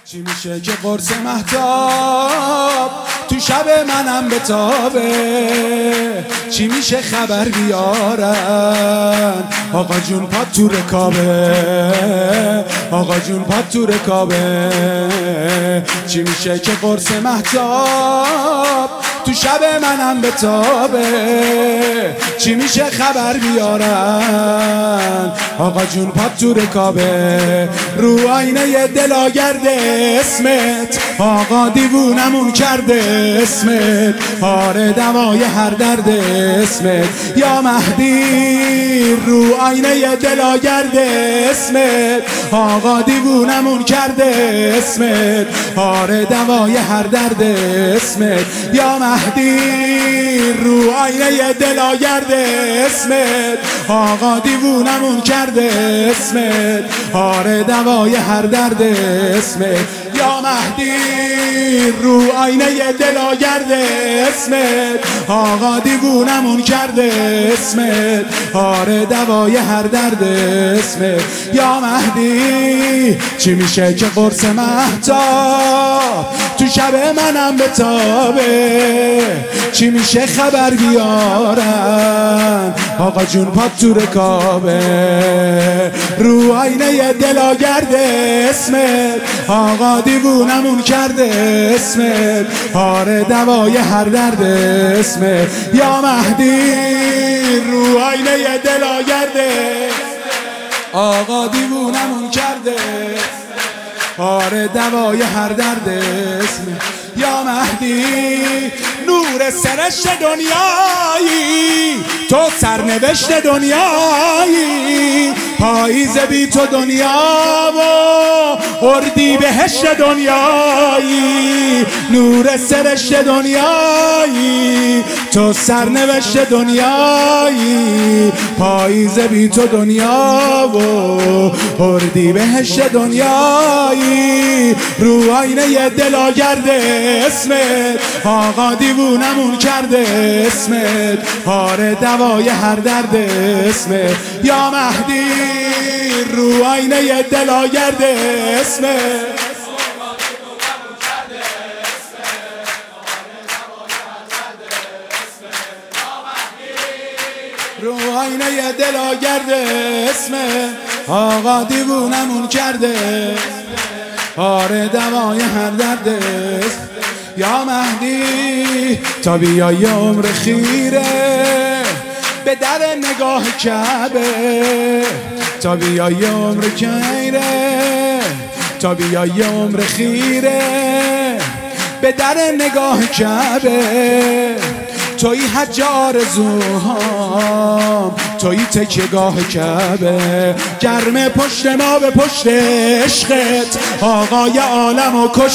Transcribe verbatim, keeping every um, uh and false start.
چی میشه که قرص مهتاب تو شب منم بتابه؟ چی میشه خبر بیارن آقا جون پاد تو رکابه؟ آقا جون پاد تو رکابه. چی میشه که قرص مهتاب تو شب منم بتابه؟ چی میشه خبر بیارن آقا جون پاد تو رکابه؟ رو آینه دلاگرده اسمت آقا دیوونمون کرده اسمت، آره دوای هر درد اسمت یا مهدی. رو آینه دلاگرده اسمت آقا دیوونمون کرده اسمت، آره دوای هر درد اسمت یا مهدی. رو آینه دلاگرده اسمت آقا دیوونمون کرده اسمت، آره دوای هر درد اسمت یا مهدی. رو آینه دلاگرده اسمت آقا دیوونمون کرده اسمت، آره دوای هر درد اسمت یا مهدی. چی میشه که قرص مهتاب تو شب منم بتابه؟ چی میشه خبر بیارن آقا جون پاد تو رکابه؟ رو آینه دلاگرده اسمت آقا دیوونمون کرده اسمت، آره دوای هر درد اسمت یا مهدی. رو آینه دلاگرده آقا دیوونمون کرده، آره دوای هر درد اسمت یا مهدی. نور سرشت دنیایی تو سرنوشت دنیایی، پاییز بی تو دنیا و اردی بهشت دنیایی. نور سرشت دنیایی تو سرنوشت دنیایی، پاییز بی تو دنیا و اردی بهشت دنیایی. رو آینه دلاگرده اسمت آقا دیوونمون کرده اسمت، آره دوای هر درد اسمت یا مهدی. رو آینه دلاگرده اسمت رو آینه دلاگرده اسمت آقا دیوونمون کرده، آره دوای هر درد یا مهدی. تا بیای عمر خیره به در نگاه کعبه، تا بیای عمر خیره، تا بیای عمر خیره به در نگاه کعبه. توی حج آرزوهام، توی تکیه‌گاه کعبه، گرم پشت ما به پشت عشقت آقای عالم و کش